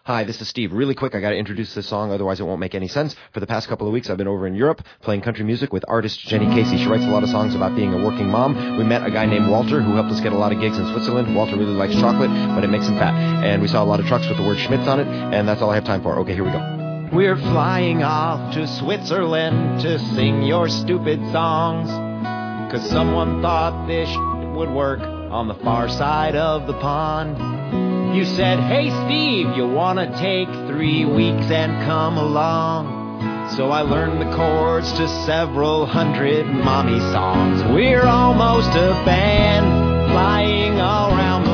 Hi, this is Steve. Really quick, I got to introduce this song, otherwise it won't make any sense. For the past couple of weeks, I've been over in Europe playing country music with artist Jenny Casey. She writes a lot of songs about being a working mom. We met a guy named Walter who helped us get a lot of gigs in Switzerland. Walter really likes chocolate, but it makes him fat. And we saw a lot of trucks with the word Schmitz on it, and that's all I have time for. Okay, here we go. We're flying off to Switzerland to sing your stupid songs, 'cause someone thought this would work on the far side of the pond. You said, hey Steve, you wanna take 3 weeks and come along? So I learned the chords to several hundred mommy songs. We're almost a band, flying all around the